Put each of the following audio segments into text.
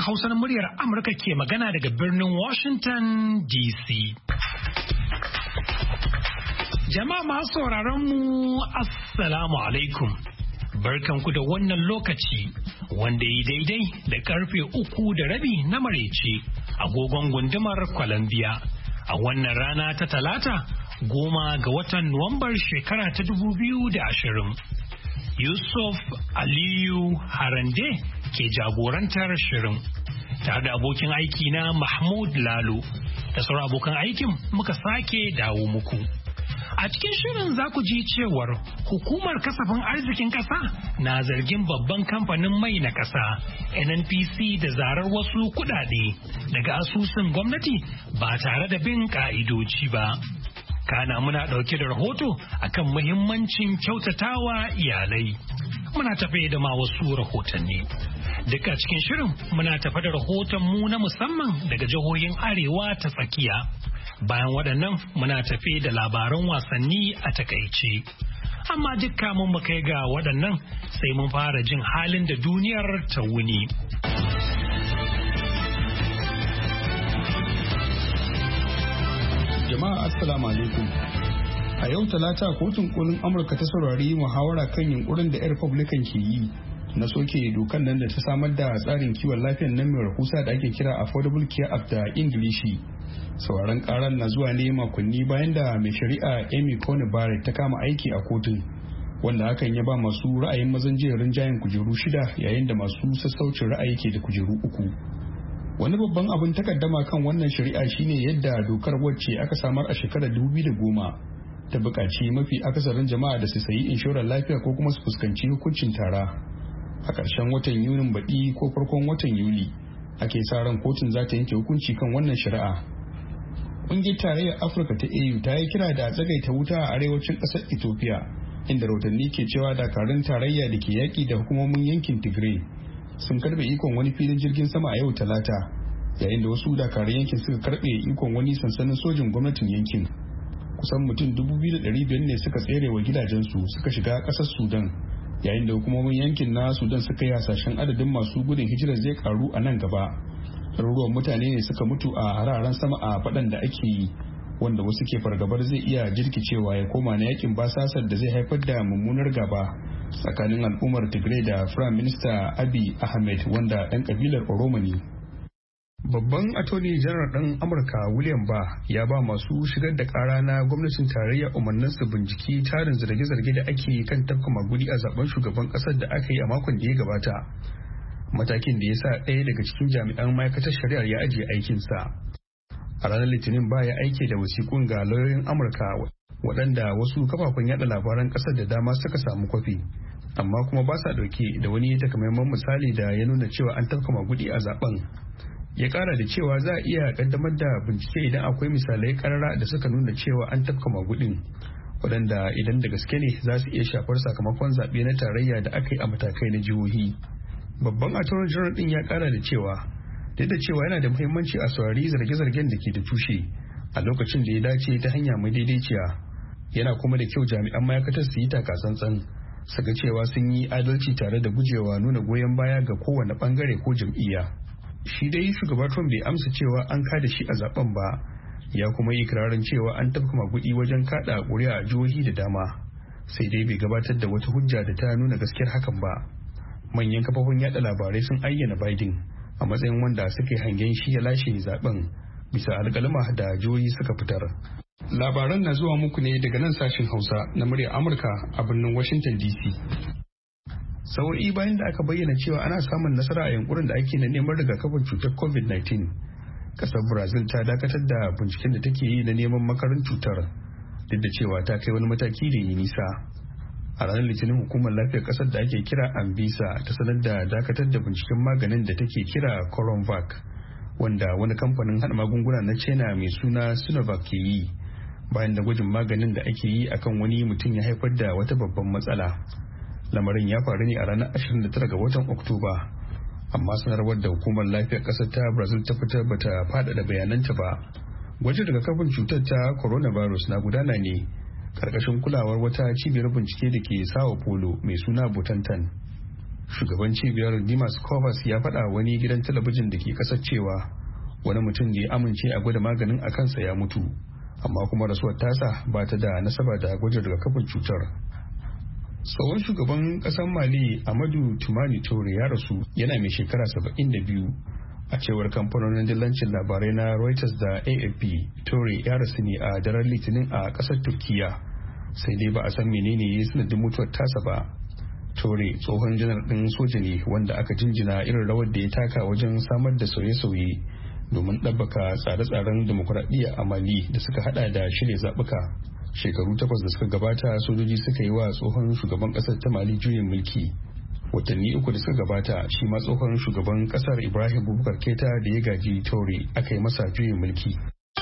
Hausa na muryar Amurka ke magana daga birnin Washington DC. Jama'a masu sauraron mu Assalamu alaikum. Barkanku da wannan lokaci wanda yi daidai da karfe 3:30 na marece agogon gundumar Columbia a wannan rana ta Talata 10 ga watan Nuwambar shekara ta 2020. Yusuf Aliyu Harande ke jagorantar shirin tare da abokin aiki na Mahmud Lalo da sauran abokan aikin muka sake dawo muku. A cikin shirin za ku ji cewar hukumar kasafin arzikin ƙasa na zargin babban kamfanin mai na ƙasa NNPC da zarar wasu kuɗaɗe daga asusun gwamnati ba tare da bin ƙa'idoji ba. Kana muna ɗauke da rahoto akan muhimmancin kyautatawa iyalai. Muna tafe da ma wasu rahotanni. Duka cikin shirin muna tafe da rahoton mu na musamman daga jihohin Arewa ta tsakiya. Bayan waɗannan muna tafe da labaran wasanni a takaice. Amma dukka mun mu kai ga waɗannan sai mun fara jin halin da duniyar ta wuni. Jama'a assalamu alaikum. A yau Talata kotun kolin Amurka ta saurari muhawara kan yunkurin da 'yan Republican ke yi na soke dokan nan da ta samar da tsarin kiwon lafiyar nan mai rahusa da ake kira Affordable Care Act da Ingilishi. Sauraron karar na zuwa ne makonni bayan da mai shari'a Amy Coney Barrett ta kama aiki a kotun, wanda hakan ya ba masu ra'ayin mazan jiya rinjayen kujeru 6 yayin da masu sassaucin ra'ayi ke da kujeru 3. Wani babban abin takaddama kan wannan shari'a shine yadda dokar wacce aka samar a shekarar 2010 ta buƙaci mafi akasarin jama'a da su sayi inshorar lafiya ko kuma su fuskanci hukuncin tara. A ƙarshen watan Yunin baɗi ko farkon watan Yuli ake sa ran kotun za ta yanke hukunci kan wannan shari'a. Ƙungiyar Tarayyar Afirka ta AU ta yi kira da tsagaita wuta a arewacin ƙasar Ethiopia, inda rahotanni ke cewa dakarun tarayya da ke yaƙi da hukumomin yankin Tigray sun karbe ikon wani filin jirgin sama a yau Talata, yayin da wasu dakarun yankin suka karbe ikon wani sansanin sojin gwamnatin yankin. Kusan mutum 2,500 ne suka tsere wa gidajensu suka shiga ƙasar Sudan, yayin da hukumomin yankin na Sudan suka yi hasashen adadin masu gudun hijirar zai karu a nan gaba. Ɗaruruwan mutane ne suka mutu a hararen sama a faɗan da ake yi, wanda wasu ke fargabar zai iya jirkicewa ya koma na yakin basasar da zai haifar da mummunar gaba tsakanin al'ummar Tigray da Prime Minister Abiy Ahmed wanda ɗan kabilar Oromo ne. Babban Attorney General ɗan Amurka William Barr ya ba masu shigar da ƙara na gwamnatin tarayya umarnin su binciki tarin zarge-zarge da ake kan tafka magudi a zaben shugaban ƙasar da aka yi a makon da ya gabata. Matakin da ya sa ɗaya daga cikin jami'an ma'aikatar shari'ar ya ajiye aikinsa. A ranar Litinin ba ya aike da wasiƙun ga lauyoyin Amurka waɗanda wasu kafafen yada labaran ƙasar da dama suka samu kwafi, amma kuma ba sa ɗauke da wani takamaiman misali da ya nuna cewa an tafka magudi a zaben. Ya ƙara da cewa za a iya ƙaddamar da bincike idan akwai misalai ƙarara da suka nuna cewa an tafka magudin, waɗanda idan da gaske ne za su iya shafar sakamakon zaɓe na tarayya da aka yi a matakai na jihohi. Babban attorney general ɗin ya ƙara da cewa duk da cewa yana da muhimmanci a saurari zarge-zargen da ke da tushe a lokacin da ya dace ta hanya mai daidaiciya, yana kuma da kyau jami'an ma'aikatar su yi takatsantsan su ga cewa sun yi adalci tare da gujewa nuna goyon baya ga kowane bangare ko jam'iyya. Shi dai shugaba Trump bai amsa cewa an kada shi a zaben ba, ya kuma yi ikirarin cewa an tafka magudi wajen kada ƙuri'a a jihohi da dama, sai dai bai gabatar da wata hujja da ta nuna gaskiyar hakan ba. Manyan kafofin yada labarai sun ayyana Biden a matsayin wanda suka yi hangen shi ya lashe zaben bisa alƙalma da jihohi suka fitar. Labaran na zuwa muku ne daga nan sashen Hausa na muryar Amurka a birnin Washington DC. Sawa'i bayan da aka bayyana cewa ana samun nasara a yankurin da ake na neman rigakafin cutar COVID-19, kasar Brazil ta dakatar da binciken da take yi na neman makarin cutar, duk da cewa ta kai wani mataki da yi nisa. A ranar Litinin hukumar lafiyar kasar da ake kira Anvisa ta sanar da dakatar da binciken maganin da take kira Coronavac, wanda wani kamfanin hada magunguna na China mai suna Sinovac ke yi, bayan da gwajin maganin da ake yi akan wani mutum ya haifar da wata babban matsala. Lamarin ya faru ne a ranar 29 ga watan Oktoba, amma sanarwar da hukumar lafiyar kasar ta Brazil ta fitar bata faɗaɗa bayananta ba. Gwajin rigakafin cutar ta coronavirus na gudana ne karkashin kulawar wata cibiyar bincike da ke Sao Paulo mai suna Butantan. Shugaban cibiyar Dimas Covas ya faɗa wani gidan talabijin da ke ƙasar cewa wani mutum da ya amince a gwada maganin a kansa ya mutu, amma kuma rasuwar tasa ba ta da nasaba da gwajin rigakafin cutar. Tsohon shugaban ƙasar Mali Amadu Tumani Toure ya rasu yana mai shekara 72. A cewar kamfanonin dillancin labarai na Reuters da AFP, Toure ya rasu ne a daren Litinin a ƙasar Turkiya, sai dai ba a san menene ya yi sanadin mutuwar tasa ba. Toure tsohon janar ɗin soja ne wanda aka jinjina irin rawar da ya taka wajen samar da sauye-sauye domin ɗabbaka tsare-tsaren demokuraɗiyya a Mali da suka hada da shirya zaɓuka. Shekaru 8 da suka gabata sojoji suka yi wa tsohon shugaban ƙasar ta Mali juyin mulki. Watanni 3 da suka gabata shi ma tsohon shugaban ƙasar Ibrahim Boubacar Keita da ya gaji Toure aka yi masa juyin mulki.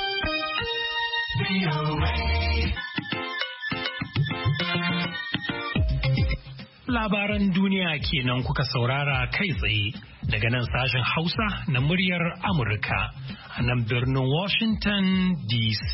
Labaran duniya kenan kuka saurara kai tsaye daga nan sashen Hausa na muryar Amurka a nan birnin Washington DC.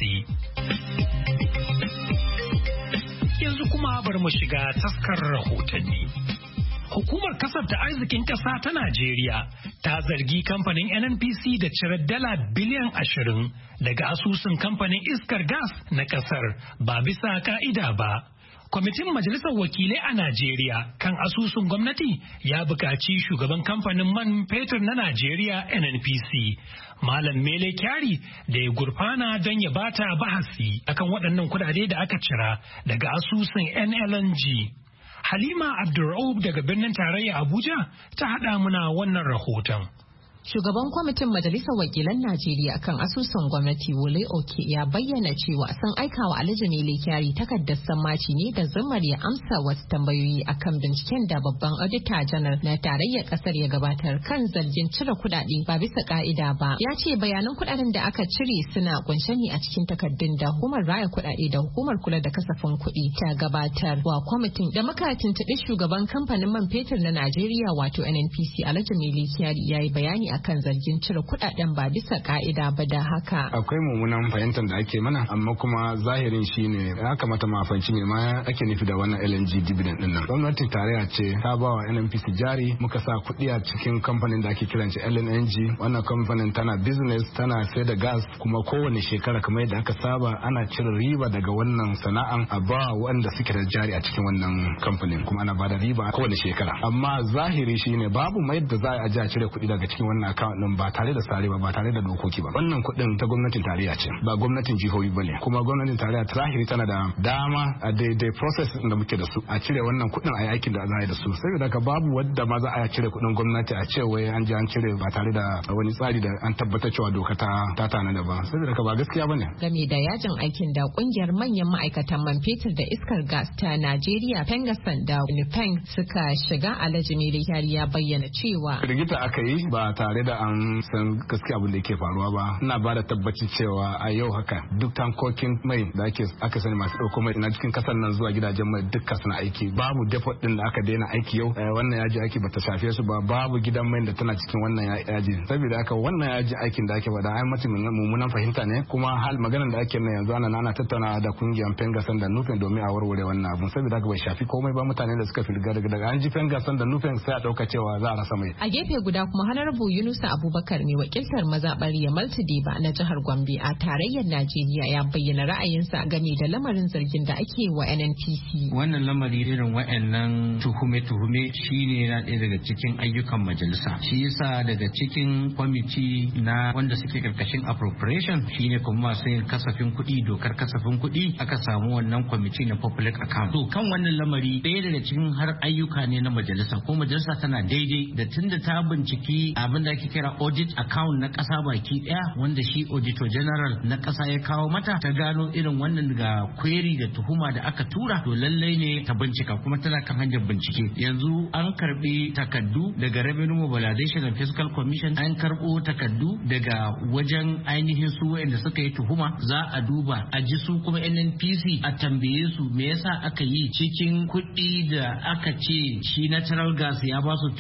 Yanzu kuma bar mu shiga taskar rahotanni. Hukumar kasafta arzikin ƙasa ta Najeriya ta zargi kamfanin NNPC da cire dala biliyan 20 daga asusun kamfanin iskar gas na ƙasar ba bisa ka'ida ba. Kwamitin Majalisar Wakilai a Najeriya kan asusun gwamnati ya buƙaci shugaban kamfanin man fetur na Najeriya NNPC, Malam Mele Kyari, da ya gurfana don ya bata bahasi akan waɗannan kuɗaɗe da aka cira daga asusun NLNG. Halima Abdur'aub daga birnin tarayya Abuja ta haɗa muna wannan rahoton. Shugaban kwamitin Majalisar Wakilan Najeriya kan asusun gwamnati Wole Oke ya bayyana cewa sun aikawa Alhaji Mele Kyari takardar sammaci ne da zumar ya amsa wasu tambayoyi akan binciken da babban auditor janar na tarayyar kasar ya gabatar kan zargin cire kuɗaɗe ba bisa ka'ida ba. Ya ce bayanan kuɗaɗen da aka cire suna kunshe ne a cikin takardun da hukumar raya kuɗaɗe da hukumar kula da kasafin kuɗi ta gabatar wa kwamitin. Da muka tuntuɓi shugaban kamfanin man fetur na Najeriya wato NNPC Alhaji Mele Kyari ya yi bayani akan zargin cire kudaden ba bisa ka'ida ba da haka. Akwai mummunan fahimtar da ake mana amma kuma zahirin shine ya kamata ma fahimci me ma ake nufi da wannan LNG dividend din nan. Gwamnatin tarayya ce ta ba wa NNPC jari muka sa kuɗi a cikin kamfanin da ake kiran shi LNG. Wannan kamfanin tana business tana sai da gas kuma kowane shekara kamar yadda aka saba ana cire riba daga wannan sana'an a ba wanda suke da jari a cikin wannan kamfanin kuma ana ba da riba kowane shekara. Amma zahiri shine babu mai yadda za a ji a cire kuɗi daga cikin wannan account din ba tare da tsari ba tare da dokoki ba. Wannan kuɗin ta gwamnatin tarayya ce ba gwamnatin jihohi bane kuma gwamnatin tarayya zahiri tana da dama a daidai process da muke da su a cire wannan kuɗin a yi aikin da za a yi da su. Saboda haka babu wadda ma za a cire kuɗin gwamnati a ce wai an je an cire ba tare da wani tsari da an tabbatar cewa doka ta tanada ba. Saboda haka ba gaskiya bane. Game da yajin aikin da kungiyar manyan ma'aikatan man fetur da iskar gas ta Najeriya Pengasan da Nupeng suka shiga, Alhaji Mele Kyari ya bayyana cewa rigita aka yi ba tare da an san gaskiya abin da yake faruwa ba. Ina ba da tabbacin cewa a yau haka duk tankokin mai da aka sani masu ɗauko mai na cikin kasar nan zuwa gidajen mai dukkan suna aiki. Babu depot din da aka daina aiki yau. Wannan yaji aiki bata shafe su ba. Babu gidan mai da tana cikin wannan yaji. Saboda haka wannan yaji aikin da ake faɗa ai mutum mummunan fahimta ne kuma hal maganar da ake nan yanzu ana tattauna da kungiyar Pengasan da Nupeng domin a warware wannan abun. Saboda haka bai shafi komai ba. Mutane da suka filga daga an ji Pengasan da Nupeng sai a ɗauka cewa za a rasa mai. A gefe guda kuma Honorable Yunusa Abubakar mai wakiltar mazaɓar Yamal Tudeba na jihar Gombe a tarayyar Najeriya ya bayyana ra'ayinsa game da lamarin zargin da ake wa NNPC. Wannan lamari irin wa'annan tuhume shine na ɗaya daga cikin ayyukan majalisa. Shi yasa daga cikin kwamiti na wanda suke karkashin appropriation shine kuma masu yin kasafin kuɗi, dokar kasafin kuɗi, aka samu wannan kwamiti na public account. To kan wannan lamari ɗaya daga cikin har ayyuka ne na majalisa ko majalisa tana daidai da tunda ta binciki abin da ake kira audit account na ƙasa baki ɗaya wanda shi auditor general na ƙasa ya kawo mata, ta gano irin wannan ga query da tuhuma da aka tura, to lallai ne ta bincika kuma tana kan hanyar bincike. Yanzu an karbi takaddu daga Revenue Mobilization and Fiscal Commission, an karbo takaddu daga wajen ainihin su wanda suka yi tuhuma, za a duba a ji su kuma NNPC a tambaye su me yasa aka yi cikin kuɗi da aka ce shi natural gas ya ba su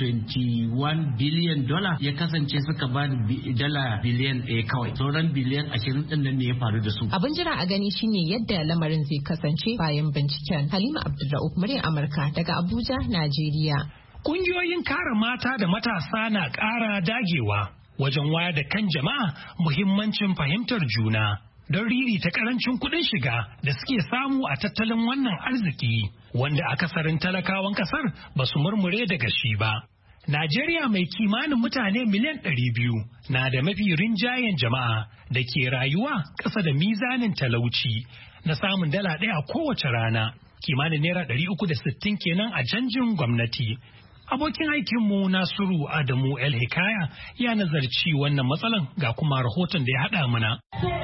$21 billion ya kasance suka ba dala biliyan ɗaya kawai, sauran biliyan 20 ɗin nan ne ya faru da su. Abin jira a gani shine yadda lamarin zai kasance bayan binciken. Halima Abdulra'uf, muryar Amurka daga Abuja, Najeriya. Ƙungiyoyin kare mata da matasa na ƙara dagewa wajen wayar da kan jama'a muhimmancin fahimtar juna don riri ta ƙarancin kuɗin shiga da suke samu a tattalin wannan arziki wanda akasarin talakawan ƙasar ba su murmure daga shi ba. Najeriya mai kimanin mutane miliyan 200 na da mafi rinjayen jama'a da ke rayuwa ƙasa da mizanin talauci na samun dala ɗaya kowace rana, kimanin naira 360 kenan a canjin gwamnati. Abokin aikinmu Nasiru Adamu El Hikaya ya nazarci wannan matsalan ga kuma rahoton da ya haɗa mana.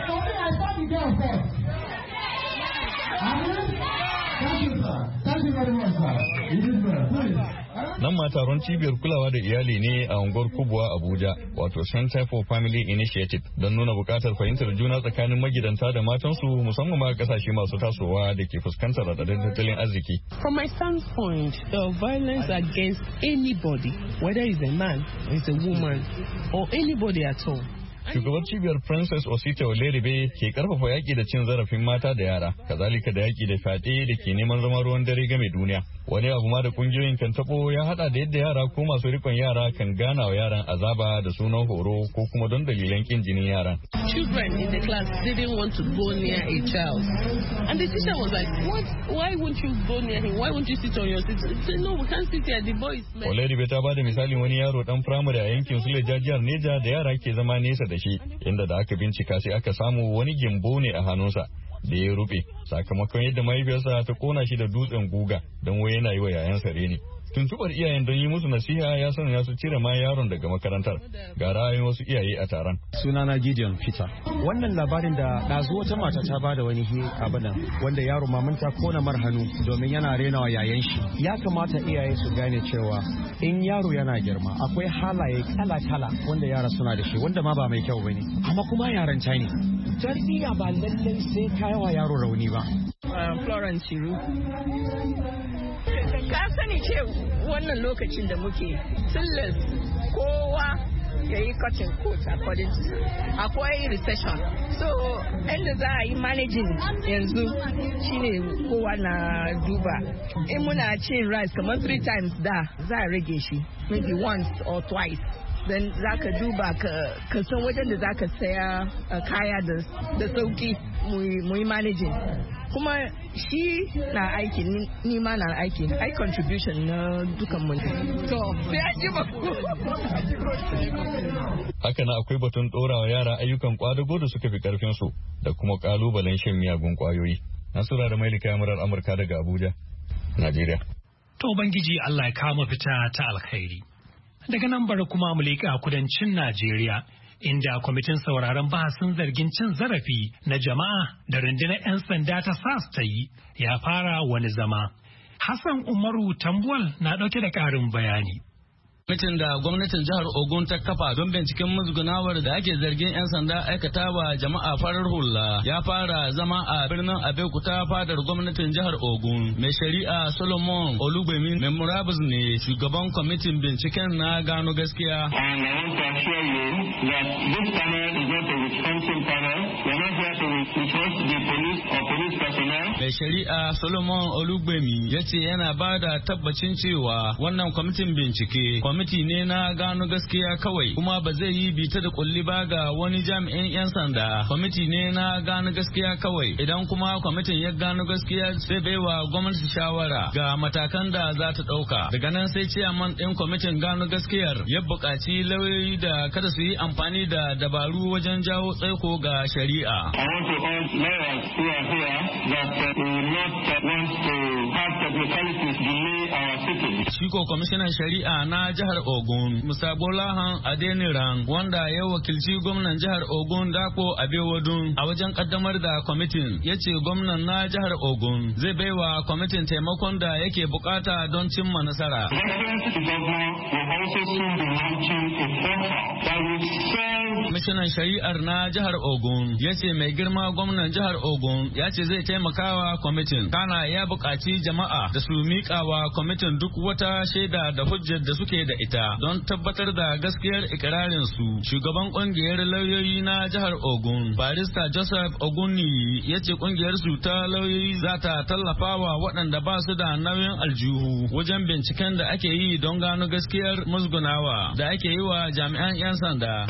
Nan ma taron cibiyar kulawa da iyali ne a unguwar Kubwa Abuja, wato Center for Family Initiative, don nuna bukatar fahimtar juna tsakanin magidanta da matansu, musamman ma kasashe masu tasowa da ke fuskantar radadin tattalin arziki. From my standpoint, the violence against anybody, whether it's a man, it's a woman, or anybody at all, Shugabar cibiyar Princess Osita Oleribe ke karfafa yaki da cin zarafin mata da yara, kazalika da yaki da fyaɗe da ke neman zama ruwan dare game duniya. Wani abu ma da kungiyoyin kan tabo ya hada da yadda yara ko masu rikon yara kan gana wa yaran azaba da sunan horo ko kuma don dalilan kin jinin yaran. Children in the class didn't want to go near a child. And the teacher was like, "What? Why won't you go near him? Why won't you sit on your seat?" He said, "No, we can't sit here. The boy is mad." Oleribe ta bada misalin wani yaro dan firamare a yankin Suleja jihar Neja da yara ke zama nesa da shi, inda da aka bincika sai aka samu wani gimbo ne a hannunsa da ya rufe sakamakon yadda mahaifiyarsa ta kona shi da dutsen guga don wai yana yi wa yayansa reni. Tuntubar iyayen don yi musu nasiha ya sanya su cire ma yaron daga makarantar. Ga ra'ayin wasu iyaye a taron. Sunana Gideon Peter. Wannan labarin da ɗazu wata mata ta bada wani abinan wanda yaro mamanta kona mar hannu domin yana renawa yayan shi. Ya kamata iyaye su gane cewa in yaro yana girma akwai halaye kala-kala wanda yara suna da shi wanda ma ba mai kyau bane. Amma kuma yaran ne. Tarbiyya ba lallai sai kayawa yaro rauni ba. Florence Chiru. Ka sani ce wannan lokacin da muke tilas kowa ya yi cutting coat according to akwai recession, so inda za a yi managing yanzu shine kowa na duba in muna cin rice kamar 3 times da za a rage shi maybe once or twice, then za ka duba ka san wajen da za ka saya kaya da sauki mu yi managing. Kuma shi na aiki, ni ma na aiki, ai contribution na dukan mu. To sai an ji ba. Haka na akwai batun ɗorawa yara ayyukan kwadago da suka fi karfin su da kuma kalubalen shan miyagun kwayoyi. Nasura da Mailika murar Amurka daga Abuja, Najeriya. To Ubangiji Allah ya kama fita ta alkhairi. Daga nan bari kuma mu leƙa kudancin Najeriya, inda kwamitin sauraron bahasin zargin cin zarafi na jama'a da rundunar 'yan sanda ta SAS ta yi ya fara wani zama. Hassan Umaru Tambuwal na ɗauke da ƙarin bayani. Kwamitin da gwamnatin jihar Ogun ta kafa don binciken musgunawar da ake zargin 'yan sanda aikata wa jama'a farar hula ya fara zama a birnin Abeokuta fadar gwamnatin jihar Ogun. Mai shari'a Solomon Olugbemi mai murabus ne shugaban kwamitin binciken na gano gaskiya. Mai shari'a Solomon Olugbemi ya ce yana ba da tabbacin cewa wannan kwamitin bincike kwamiti ne na gano gaskiya kawai kuma ba zai yi bita da kulli ba ga wani jami'in 'yan sanda. Kwamiti ne na gano gaskiya kawai idan kuma kwamitin ya gano gaskiya sai baiwa gwamnati shawara ga matakan da za ta ɗauka. Daga nan sai ciyaman ɗin kwamitin gano gaskiyar ya buƙaci lauyoyi da kada su yi amfani da dabaru wajen jawo tsaiko ga shari'a. Shiko kwamishinan shari'a na jihar Ogun, Musa Bolahan Adeniran, wanda ya wakilci gwamnan jihar Ogun Dako Abewodun a wajen kaddamar da kwamitin, ya ce gwamnan na jihar Ogun zai baiwa kwamitin taimakon da yake bukata don cimma nasara. Kwamishinan shari'ar na jihar Ogun ya ce mai girma gwamnan jihar Ogun ya ce zai taimakawa wa kwamitin. Kana ya buƙaci jama'a da su miƙa wa kwamitin duk wata shaida da hujjar da suke da ita don tabbatar da gaskiyar ikirarin su. Shugaban ƙungiyar lauyoyi na jihar Ogun, Barista Joseph Ogunniyi, ya ce ƙungiyar su ta lauyoyi za ta tallafa wa waɗanda ba su da nauyin aljihu wajen binciken da ake yi don gano gaskiyar musgunawa da ake yi wa jami'an 'yan sanda.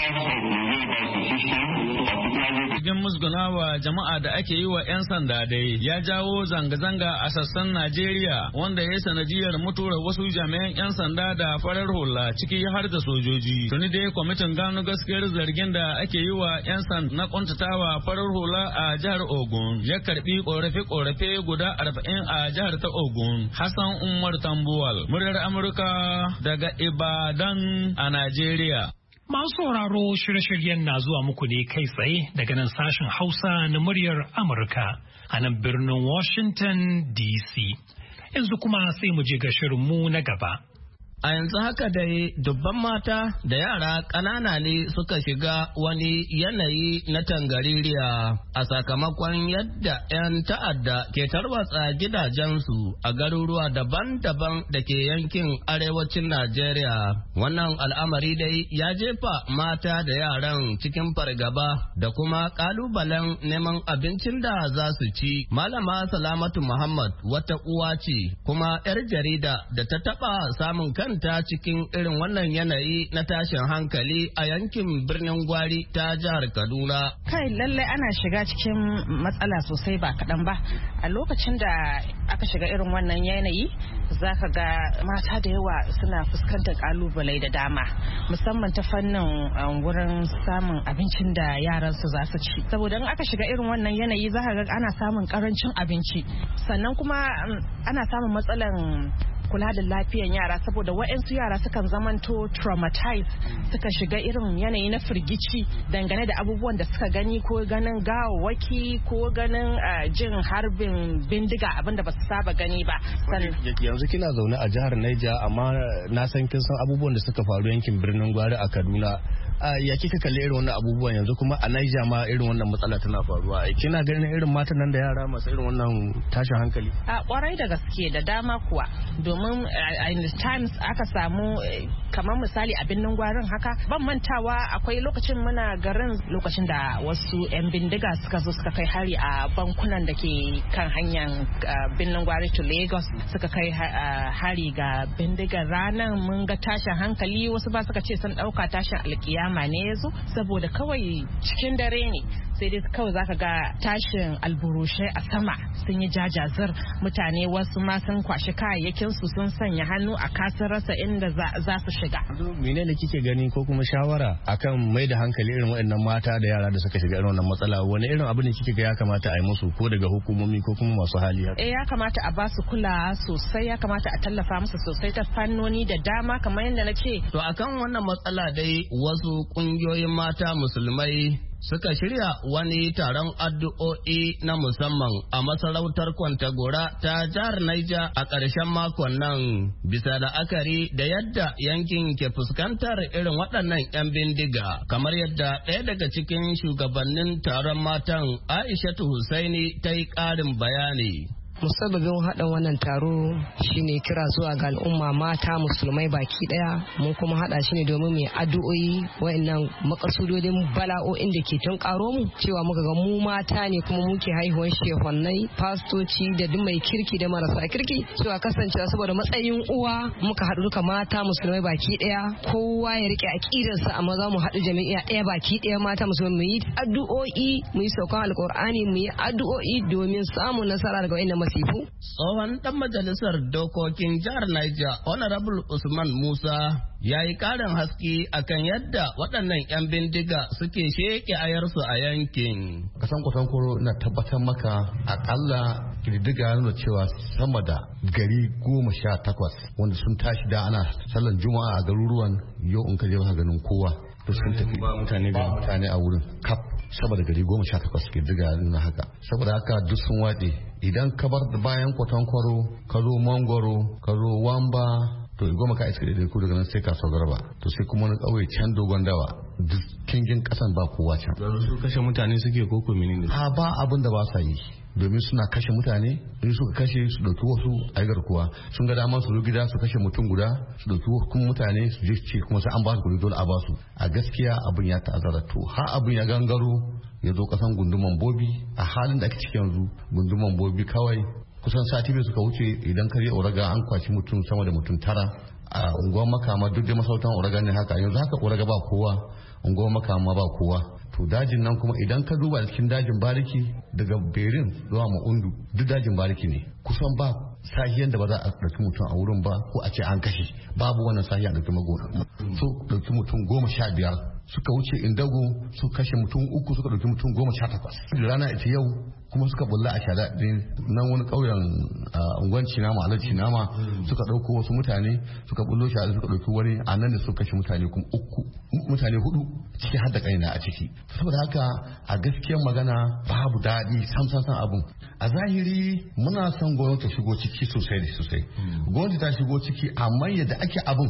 Cikin musgunawa jama'a da ake yi wa 'yan sanda dai ya jawo zanga-zanga a sassan Najeriya wanda ya sanadiyar mutuwar wasu jami'an 'yan sanda da farar hula ciki har da sojoji. Tuni dai kwamitin gano gaskiyar zargin da ake yi wa 'yan sanda na kuntatawa farar hula a jihar Ogun ya karbi korafe-korafe guda 40 a jihar ta Ogun. Hassan Umar Tambuwal, muryar Amurka daga Ibadan a Najeriya. Masu sauraro shirye-shiryen na zuwa muku ne kai tsaye daga nan sashen Hausa na muryar Amurka a nan birnin Washington DC. Yanzu kuma sai mu je ga shirinmu na gaba. A yanzu haka dai dubban mata da yara ƙanana ne suka shiga wani yanayi na tangaririya a sakamakon yadda 'yan ta'adda ke tarwatsa gidajensu a garuruwa daban-daban da ke yankin arewacin Najeriya. Wannan al'amari dai ya jefa mata da yaran cikin fargaba da kuma ƙalubalen neman abincin da za su ci. Malama Salamatu Muhammad wata uwa ce kuma 'yar jarida da ta taɓa samun ta cikin irin wannan yanayi na tashin hankali a yankin birnin Gwari ta jihar Kaduna. Kai lallai ana shiga cikin matsala sosai ba kaɗan ba. A lokacin da aka shiga irin wannan yanayi za ka ga mata da yawa suna fuskantar kalubale da dama musamman ta fannin wurin samun abincin da yaransu za su ci. Saboda in aka shiga irin wannan yanayi za ka ga ana samun karancin abinci sannan kuma ana samun matsalan kula da lafiyan yara saboda waɗansu yara sukan zamanto traumatized suka shiga irin yanayi na firgici dangane da abubuwan da suka gani ko ganin gawawwaki ko ganin jin harbin bindiga abinda ba su saba gani ba. Yanzu kina zaune a jihar Niger amma na san kin san abubuwan da suka faru yankin birnin Gwari a Kaduna. Ya kika kalli irin wannan abubuwan yanzu kuma a Niger ma irin wannan matsala tana faruwa. Kina ganin irin matan nan da yara masu irin wannan tashin hankali? A kwarai da gaske da dama kuwa domin in times aka samu kamar misali a birnin Gwarin haka ban mantawa akwai lokacin muna garin lokacin da wasu 'yan bindiga suka zo suka kai hari a bankunan da ke kan hanyar birnin Gwari to Lagos suka kai hari ga bindigar ranar mun ga tashin hankali wasu ba suka ce sun dauka tashin alkiyama ne yazo saboda kawai cikin dare ne sai dai kawai zaka ga tashin alburushai a sama sun yi jajazir mutane wasu ma sun kwashi kayayyakin su sun sanya hannu a kasar rasa inda za su shiga. Menene kike gani ko kuma shawara akan mai da hankali irin waɗannan mata da yara da suka shiga irin wannan matsala wani irin abu ne kike ga ya kamata a yi musu ko daga hukumomi ko kuma masu hali haka? Ya kamata a ba su kula sosai ya kamata a tallafa musu sosai ta fannoni da dama kamar yadda na ce. To akan wannan matsala dai wasu kungiyoyin mata musulmai suka shirya wani taron addu'o'i na musamman a masarautar Kwantagora ta jihar Niger a ƙarshen makon nan bisa la'akari da yadda yankin ke fuskantar irin waɗannan 'yan bindiga kamar yadda ɗaya daga cikin shugabannin taron matan Aishatu Husaini ta yi ƙarin bayani. Musabbabin haɗa wannan taro shine kira zuwa ga al'umma mata musulmai baki ɗaya mun kuma haɗa shi ne domin mai addu'o'i wa'annan makasudodin bala'o'in da ke tun ƙaro mu cewa muka ga mu mata ne kuma muke haihuwar shehonnai fastoci da duk mai kirki da marasa kirki cewa kasancewa saboda matsayin uwa muka haɗu duka mata musulmai baki ɗaya kowa ya rike aƙidarsa amma za mu haɗu jami'a ɗaya baki ɗaya mata musulmai mu yi addu'o'i mu yi saukan alƙur'ani mu yi addu'o'i domin samun nasara daga wa'annan masifu. Tsohon ɗan majalisar dokokin jihar Niger, Honorable Usman Musa, ya yi ƙarin haske akan yadda waɗannan 'yan bindiga suke sheke ayarsu a yankin. Kasan Kwatankoro na tabbatar maka akalla ƙididdiga nuna cewa sama da gari 18 wanda sun tashi da ana sallan juma'a a garuruwan yau in ka je ba ganin kowa. To sun tafi ba mutane a wurin kaf saboda gari 18 ƙididdiga nuna haka. Saboda haka duk sun waɗe idan ka bar da bayan Kwatankwaro ka zo Mangoro ka zo Wamba to Goma ka iska daidai ko daga nan sai Kasuwar Garba to sai kuma wani ƙauye can Dogon Dawa duk kingin kasan ba kowa can. Su kashe mutane suke koko menene? Ba abin da ba sa yi. Domin suna kashe mutane in suka kashe su dauki wasu a garkuwa sun ga dama su zo gida su kashe mutum guda su dauki kuma mutane su je ce kuma sai an ba su kuɗi dole a ba su. A gaskiya abin ya ta'azzara to har abin ya gangaro ya zo kasan gunduman Bobi a halin da ake ciki yanzu gunduman Bobi kawai kusan sati bai suka wuce idan kare Oraga an kwaci mutum sama da mutum 9 a unguwar Makama duk da masautan Oraga ne haka yanzu haka Oraga ba kowa unguwar Makama ba kowa. To dajin nan kuma idan ka duba da cikin dajin bariki daga Berin zuwa Ma'undu duk dajin bariki ne kusan ba sahiyan da ba za a ɗauki mutum a wurin ba ko a ce an kashe babu wannan sahiya ɗauki magona su ɗauki mutum 15 suka wuce Indago su kashe mutum 3 suka ɗauki mutum 18 da rana ita yau kuma suka bulla a shada din nan wani ƙauyen unguwan Cinama a Cinama suka ɗauko wasu mutane suka bullo shada suka ɗauki wani a nan da suka kashe mutane kuma 4 ciki har da kaina a ciki saboda haka a gaskiyar magana babu daɗi sam abun a zahiri muna son gwamnati ta shigo ciki sosai da sosai gwamnati ta shigo ciki amma yadda ake abun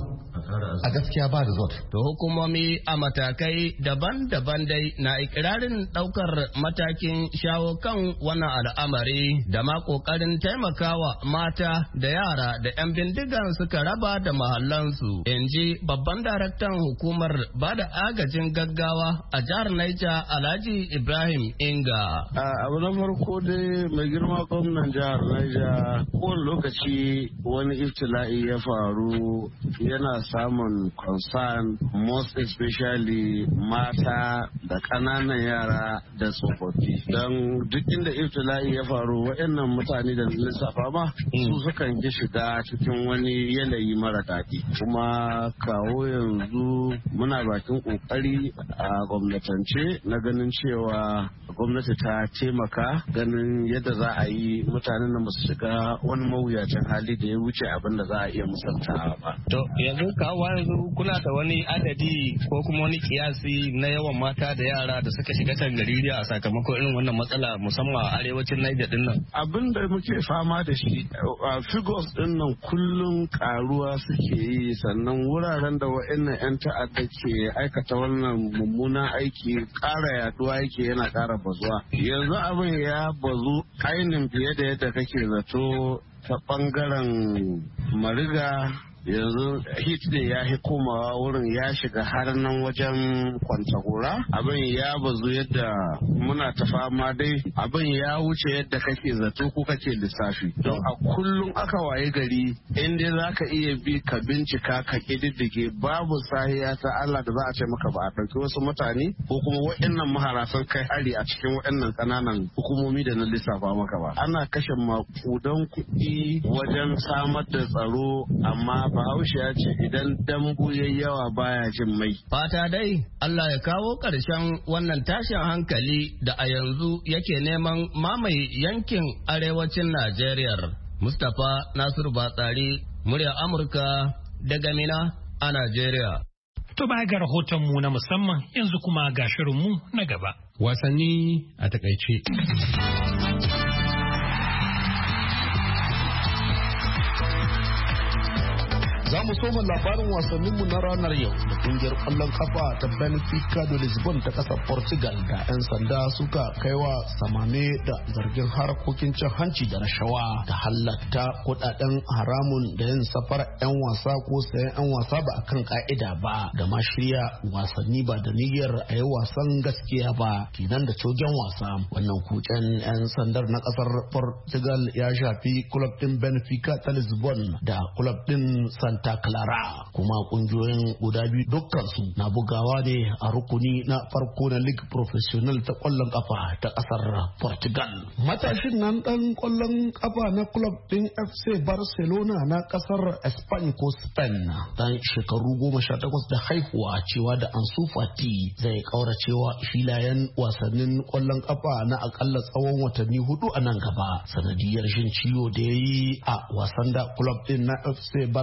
a gaskiya ba da zot. To hukumomi a matakai daban-daban dai na ikirarin daukar matakin shawo kan wannan al'amari da ma kokarin taimakawa mata da yara da 'yan bindigan suka raba da mahallansu. In ji babban daraktan hukumar bada agajin gaggawa a jihar Niger Alhaji Ibrahim Inga. Abu na farko dai mai girma gwamnan jihar Niger kowane lokaci wani iftila'i ya faru yana samun concern most especially mata da ƙananan yara da tsofaffi don duk inda iftila'i ya faru waɗannan mutane da lissafa ma su sukan ji shiga cikin wani yanayi mara daɗi kuma kawo yanzu muna bakin ƙoƙari a gwamnatance na ganin cewa gwamnati ta taimaka ganin yadda za a yi mutanen da masu shiga wani mawuyacin hali da ya wuce abin da za a iya musanta ba. To yanzu kawo yanzu kuna da wani adadi ko kuma wani kiyasi na yawan mata da yara da suka shiga tangaririya a sakamakon irin wannan matsala musamman a arewacin Niger din nan. Abin da muke fama da shi figures din nan kullum karuwa suke yi sannan wuraren da wa'annan 'yan ta'adda ke aikata wannan mummunan aiki ƙara yaduwa yake yana ƙara bazuwa. Yanzu abin ya bazu ainihin fiye da yadda kake zato ta ɓangaren Mariga yanzu hit ne ya fi komawa wurin ya shiga har nan wajen Kwantagora abin ya bazu yadda muna ta fama dai abin ya wuce yadda kake zato ko kake lissafi don a kullum aka waye gari inda za ka iya bi ka bincika ka kididdige babu sahiya ta Allah da za a ce maka ba a ɗauki wasu mutane ko kuma waɗannan mahara sun kai hari a cikin waɗannan ƙananan hukumomi da na lissafa maka ba ana kashe makudan kuɗi wajen samar da tsaro amma Bahaushe ya ce idan dambu yayi yawa baya jin mai. Fata dai Allah ya kawo ƙarshen wannan tashin hankali da a yanzu yake neman mamaye yankin arewacin Najeriya. Mustapha Nasiru Batsari, murya Amurka daga Mina a Najeriya. To baya ga rahotonmu na musamman yanzu kuma ga shirinmu na gaba. Wasanni a takaice. Za mu soma labarin wasanninmu na ranar yau da kungiyar kwallon kafa ta Benfica de Lisbon ta kasar Portugal da 'yan sanda suka kaiwa samame da zargin harkokin cin hanci da rashawa da halatta kudaden haramun da yin safar 'yan wasa ko sayan 'yan wasa ba akan ka'ida ba da ma shirya wasanni ba da niyyar a yi wasan gaskiya ba kenan da cogen wasa. Wannan kucen 'yan sandar na kasar Portugal ya shafi club din Benfica ta Lisbon da club din Santa Clara kuma kungiyoyin guda biyu dukkansu na bugawa ne a rukuni na farko na League Professional ta kwallon kafa ta kasar Portugal. Matashin nan dan kwallon kafa na club din FC Barcelona na kasar Spain ko Spain dan shekaru 18 da haihuwa cewa da Ansu Fati zai kauracewa filayen wasannin kwallon kafa na akalla tsawon watanni 4 a nan gaba sanadiyar shin ciwo da yayi a wasan da club din na FC Barcelona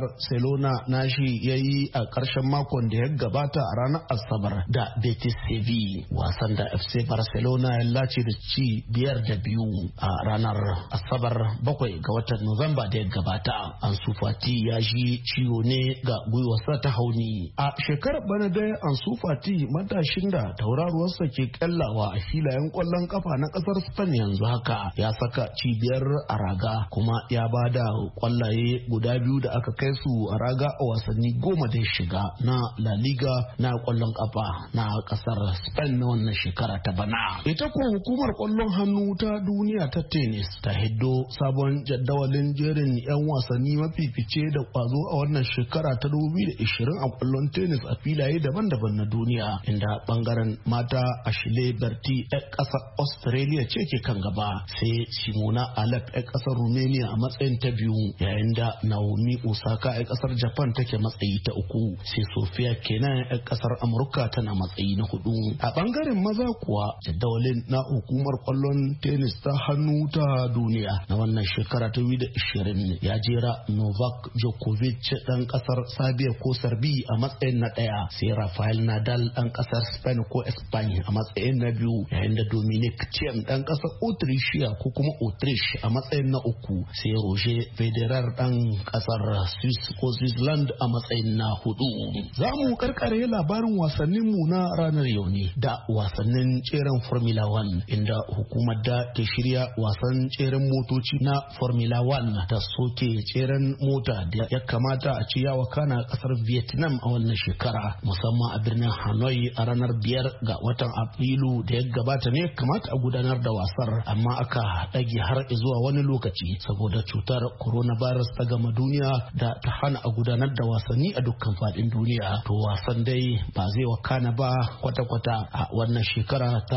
Barcelona nashi ya yi a ƙarshen makon da ya gabata a ranar Asabar da Betis Sevilla, wasan da FC Barcelona ya lace da ci 5-2 a ranar Asabar 7 ga watan Nuwamba da ya gabata. Ansu Fati ya ji ciwo ne ga gwiwarsa ta hauni. A shekarar bana dai Ansu Fati, matashin da tauraruwarsa ke kallawa a filayen kwallon kafa na kasar Spain yanzu haka, ya saka cibiyar a raga kuma ya bada kwallaye guda 2 da aka kai su a raga a wasanni 10 da ya shiga na La Liga na kwallon kafa na kasar Spain na wannan shekara ta bana. Ita ko hukumar kwallon hannu ta duniya ta tennis ta hiddo sabon jadawalin jerin 'yan wasanni mafifice da kwazo a wannan shekara ta 2020 a kwallon tennis a filaye daban-daban na duniya, inda bangaren mata Ashley Barty 'yan kasar Australia ce ke kan gaba, sai Simona Alep 'yan kasar Romania a matsayin ta biyu, yayin da Naomi Osaka 'yan kasar Japan take matsayi ta uku, sai Sofia Kenan 'yan kasar Amurka tana matsayi na 4. A bangaren maza kuwa jadawalin na hukumar kwallon tennis ta hannu ta duniya na wannan shekara ta 2020 ya jera Novak Djokovic dan kasar Serbia ko Serbi a matsayin na 1, sai Rafael Nadal dan kasar Spain ko Spain a matsayin na 2, yayin da Dominic Thiem dan kasar Autrichia ko kuma Autriche a matsayin na 3, sai Roger Federer dan kasar Swiss ko Switzerland a matsayin na 4. Za mu karkare labarin wasannin mu na ranar yau ne da wasannin tseren Formula 1, inda hukumar da ke shirya wasan tseren motoci na Formula 1 ta soke tseren mota da ya kamata a ci yawa kana kasar Vietnam a wannan shekara, musamman a birnin Hanoi a ranar 5 ga watan Afrilu da ya gabata ne kamata a gudanar da wasar, amma aka ɗage har zuwa wani lokaci saboda cutar coronavirus ta gama duniya da ta hana a gudanar da wasanni a dukkan faɗin duniya. To wasan dai ba zai wakana ba kwata-kwata a wannan shekara ta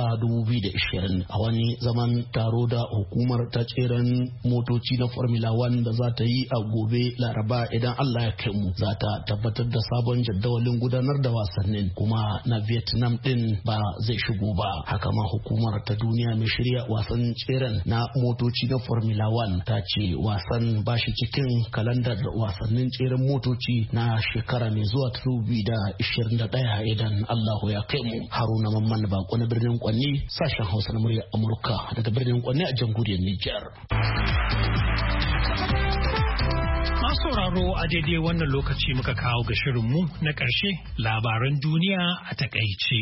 2020 a wani zaman taro da hukumar ta tseren motoci na Formula 1 da za ta yi a gobe Laraba idan Allah ya kai mu, za ta tabbatar da sabon jadawalin gudanar da wasannin, kuma na Vietnam din ba zai shigo ba. Haka ma hukumar ta duniya mai shirya wasan tseren na motoci na Formula 1 ta ce wasan ba shi cikin kalandar wasannin tseren motoci na shekara mai zuwa 2021 idan Allah ya kai mu. Haruna Mamman Bako na birnin Kwanni, sashen Hausa na murya Amurka daga birnin Kwanni a jamhuriyar Nijar. Sauraro a daidai wannan lokaci muka kawo ga shirinmu na ƙarshe, labaran duniya a takaice.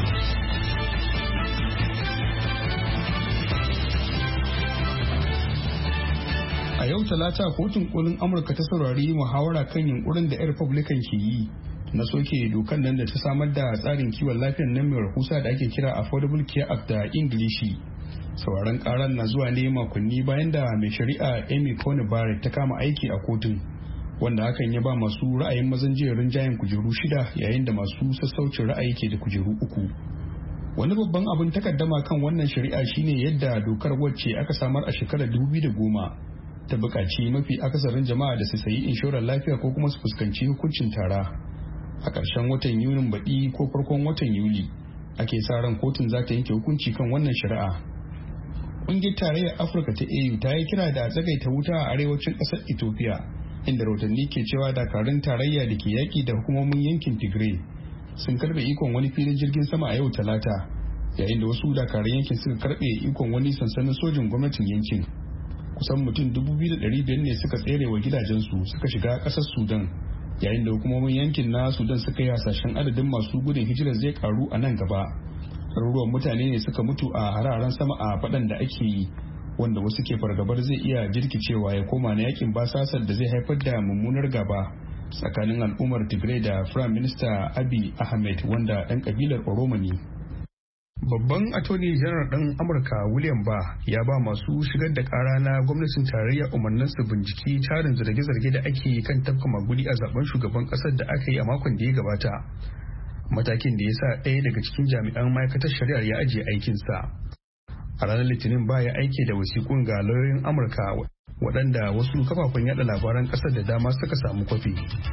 A yau Talata, kotun kolin Amurka ta saurari muhawara kan yunkurin da 'yan Republican ke yi na soke dokan nan da ta samar da tsarin kiwon lafiyar nan mai rahusa da ake kira Affordable Care Act da Ingilishi. Sauraron karan na zuwa ne makonni bayan da mai shari'a Amy Coney Barrett ta kama aiki a kotun, wanda hakan ya ba masu ra'ayin mazan jiya rinjayen kujeru 6 yayin da masu sassaucin ra'ayi ke da kujeru 3. Wani babban abin takaddama kan wannan shari'a shine yadda dokar wacce aka samar a shekarar 2010 ta buƙaci mafi akasarin jama'a da su sayi inshorar lafiya ko kuma su fuskanci hukuncin tara. A ƙarshen watan Yunin baɗi ko farkon watan Yuli ake sa ran kotun za ta yanke hukunci kan wannan shari'a. Ƙungiyar Tarayyar Afirka ta AU ta yi kira da a tsagaita wuta a arewacin ƙasar Ethiopia, inda rahotanni ke cewa dakarun tarayya da ke yaƙi da hukumomin yankin Tigray sun karɓe ikon wani filin jirgin sama a yau Talata, yayin da wasu dakarun yankin suka karɓe ikon wani sansanin sojin gwamnatin yankin. Kusan mutum 2,500 ne suka tsere wa gidajensu suka shiga ƙasar Sudan, yayin da hukumomin yankin na Sudan suka yi hasashen adadin masu gudun hijira zai karu a nan gaba. Ɗaruruwan mutane ne suka mutu a hararen sama a faɗan da ake yi, wanda wasu ke fargabar zai iya jirkicewa ya koma na yakin basasar da zai haifar da mummunar gaba tsakanin al'ummar Tigray da Prime Minister Abiy Ahmed, wanda ɗan kabilar Oromo ne. Babban Attorney General ɗan Amurka William Barr ya ba masu shigar da ƙara na gwamnatin tarayya umarnin su binciki tarin zarge-zarge da ake yi kan tafka magudi a zaben shugaban ƙasar da aka yi a makon da ya gabata. Matakin da ya sa ɗaya daga cikin jami'an ma'aikatar shari'ar ya ajiye aikinsa. A ranar Litinin ba ya aike da wasiƙun ga lauyoyin Amurka waɗanda wasu kafafen yada labaran ƙasar da dama suka samu kwafi.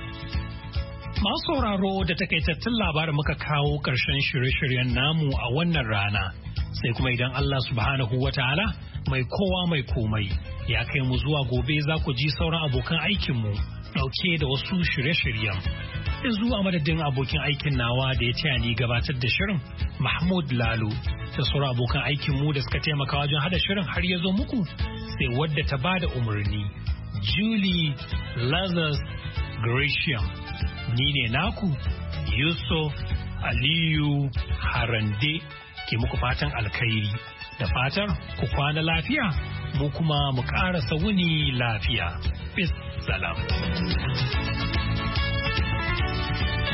Masu sauraro da takaitattun labarin muka kawo ƙarshen shirye-shiryen namu a wannan rana, sai kuma idan Allah subhanahu wa ta'ala mai kowa mai komai ya kai mu zuwa gobe za ku ji sauran abokan aikinmu ɗauke da wasu shirye-shiryen. Yanzu a madadin abokin aikin nawa da ya taya ni gabatar da shirin Mahmud Lalo da sauran abokan aikin mu da suka taimaka wajen hada shirin har ya zo muku sai wadda ta bada umarni Julie Lazarus Gratiam. Ni ne naku Yusuf Aliyu Harande ke muku fatan alkhairi da fatar ku kwana lafiya mu kuma mu ƙarasa wuni lafiya. Bis salam.